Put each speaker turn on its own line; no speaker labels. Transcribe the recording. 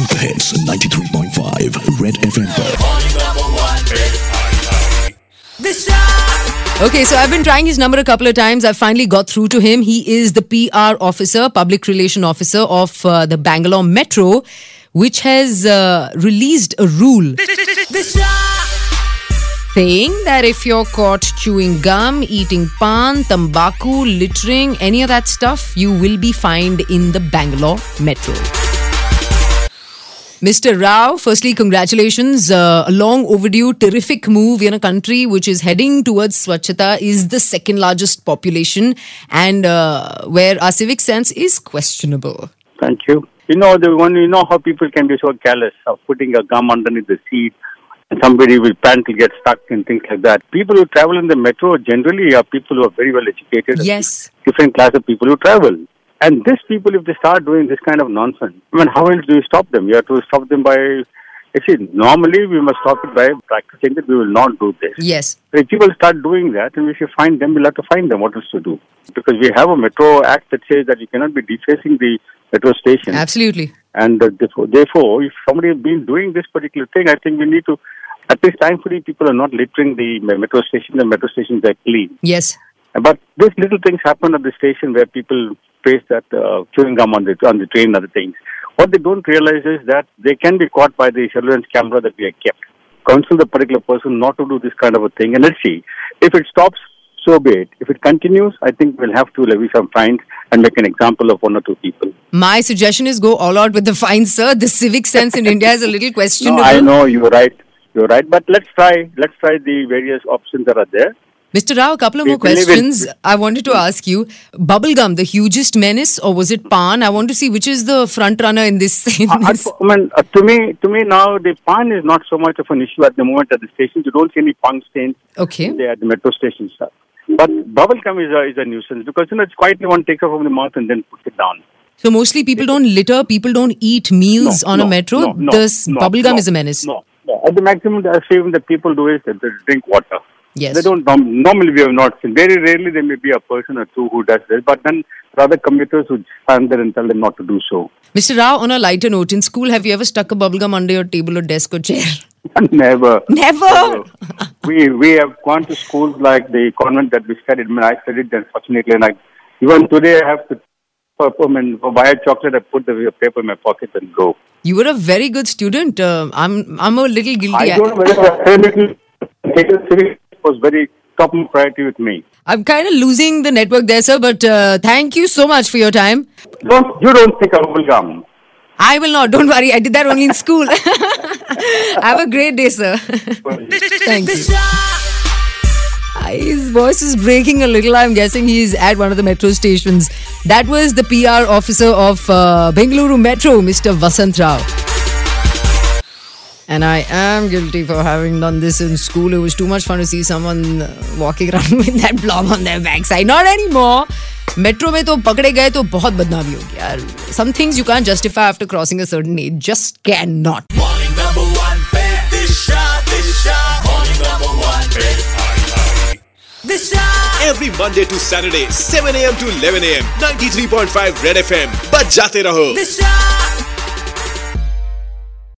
Super hits 93.5 Red FM पर।
Okay, so I've been trying his number a couple of times. I've finally got through to him. He is the PR officer, public relation officer of the Bangalore Metro, which has released a rule saying that if you're caught chewing gum, eating pan, tambaku, littering, any of that stuff, you will be fined in the Bangalore Metro. Mr. Rao, firstly, congratulations. A long overdue, terrific move in a country which is heading towards Swachhata, is the second largest population and where our civic sense is questionable.
Thank you. You know how people can be so careless of putting a gum underneath the seat and somebody will pant will get stuck and things like that. People who travel in the metro generally are people who are very well educated.
Yes.
Different class of people who travel. And these people, if they start doing this kind of nonsense, how else do you stop them? You have to stop them by, normally we must stop it by practicing that we will not do this.
Yes.
If people start doing that, and we should find them, we'll have to find them what else to do. Because we have a Metro Act that says that you cannot be defacing the metro station.
Absolutely.
And therefore, if somebody has been doing this particular thing, I think we need to, at least thankfully, people are not littering the metro station. The metro stations are clean.
Yes.
But these little things happen at the station where people face that chewing gum on the train and other things. What they don't realize is that they can be caught by the surveillance camera that we have kept. Counsel the particular person not to do this kind of a thing. And let's see. If it stops, so be it. If it continues, I think we'll have to levy some fines and make an example of one or two people.
My suggestion is go all out with the fines, sir. The civic sense in India is a little questionable.
No, I know, you're right. But let's try the various options that are there.
Mr. Rao, a couple of more questions I wanted to ask you. Bubblegum, the hugest menace, or was it pan? I want to see which is the front runner in this. To
me now, the pan is not so much of an issue at the moment at the stations. You don't see any punk stains there at the metro stations. But bubblegum is a nuisance because it's quietly one takes off from the mouth and then puts it down.
So mostly people don't litter, people don't eat meals on a metro. Bubblegum is a menace.
No. At the maximum, the saving that people do is that they drink water.
Yes.
They don't, normally we have not seen. Very rarely there may be a person or two who does this, but then rather commuters who stand there and tell them not to do so.
Mr. Rao, on a lighter note, in school, have you ever stuck a bubblegum under your table or desk or chair?
Never.
Never?
We have gone to schools like the convent that we studied. I studied there, fortunately, and even today I have to buy a chocolate, I put the paper in my pocket and go.
You were a very good student. I'm a little guilty.
I don't know whether was very top priority with me.
I'm kind of losing the network there, sir, but thank you so much for your time.
You don't think of bubblegum.
I will not. Don't worry. I did that only in school. Have a great day, sir. Thank you. His voice is breaking a little. I'm guessing he's at one of the metro stations. That was the PR officer of Bengaluru Metro, Mr. Vasant Rao. And I am guilty for having done this in school. It was too much fun to see someone walking around with that blob on their backside. Not anymore. Metro में तो पकड़े गए तो बहुत बदनामी होगी यार. Some things you can't justify after crossing a certain age. Just cannot.
Morning number one, Disha. Morning number one, Disha. Every Monday to Saturday, 7 a.m. to 11 a.m. 93.5 Red FM. बज जाते रहो. Disha.